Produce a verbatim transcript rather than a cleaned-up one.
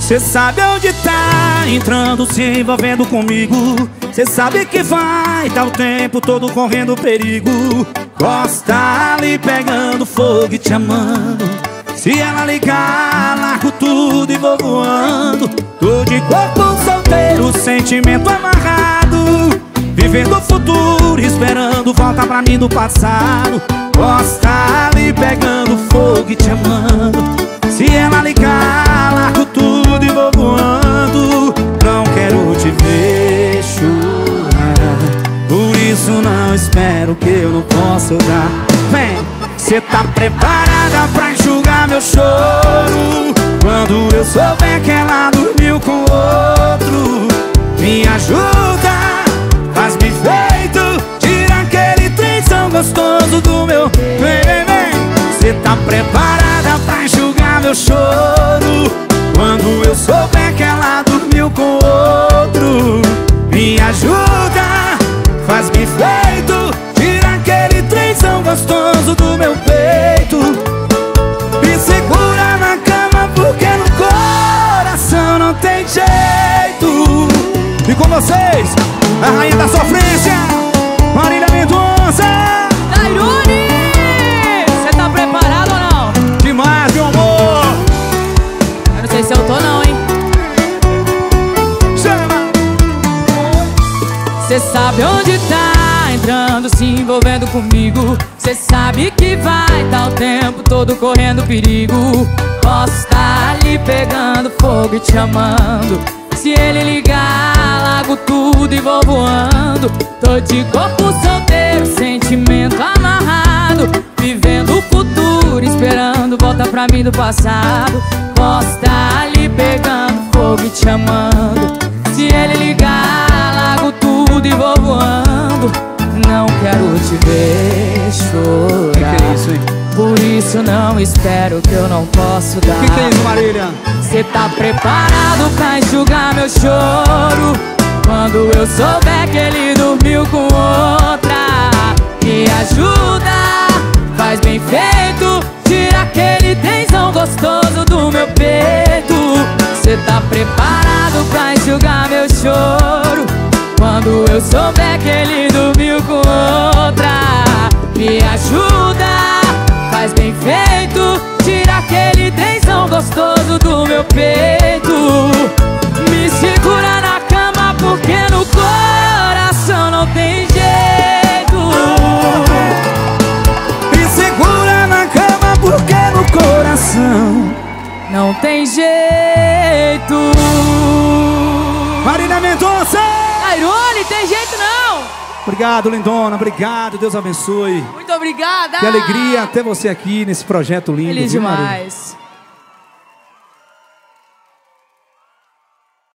Cê sabe onde tá entrando, se envolvendo comigo. Cê sabe que vai tá o tempo todo correndo perigo. Gosta ali pegando fogo e te amando. Se ela ligar, largo tudo e vou voando. Tô de corpo solteiro, sentimento amarrado, vivendo o futuro, esperando volta pra mim do passado. Gosta ali pegando fogo e te amando. Se ela ligar, largo tudo e vou voando. Não quero te ver chorar, por isso não espero que eu não possa dar. Vem! Cê tá preparada pra enxugar meu choro quando eu souber que ela dormiu com outro? Me ajuda, faz-me feito, tira aquele trenzão gostoso do meu. Vem, vem, vem. Cê tá preparada pra enxugar meu choro quando eu souber que ela dormiu com outro? Me ajuda, faz-me feito, tira aquele trenzão gostoso do meu peito. Me segura na cama porque no coração não tem jeito. E com vocês, a rainha da sofrência, Marília Mendonça. Tairone, cê tá preparado ou não? Demais, meu amor. Eu não sei se eu tô não, hein? Chama. Cê sabe onde tá entrando, se envolvendo comigo. Cê sabe que vai tá o tempo todo correndo perigo. Posso estar ali pegando fogo e te amando. Se ele ligar, largo tudo e vou voando. Tô de corpo solteiro, sentimento amarrado, vivendo o futuro, esperando volta pra mim do passado. Posso estar ali pegando fogo e te amando. Se ele ligar, largo tudo e vou voando. Não quero te ver chorar, Que que é isso, hein? por isso não espero que eu não posso dar. Que que é isso, Marília? Cê tá preparado pra enxugar meu choro quando eu souber que ele dormiu com outra? Me ajuda, faz bem feito, tira aquele tensão gostoso do meu peito. Cê tá preparado pra enxugar meu choro quando eu souber que ele dormiu com outra? Me ajuda, faz bem feito, tira aquele tensão gostoso do meu peito. Me segura na cama porque no coração não tem jeito. Me segura na cama porque no coração não tem jeito. Marília Mendonça. Tairone, tem jeito não. Obrigado, lindona, obrigado, Deus abençoe. Muito obrigada. Que alegria ter você aqui nesse projeto lindo. Feliz viu, Marília? demais.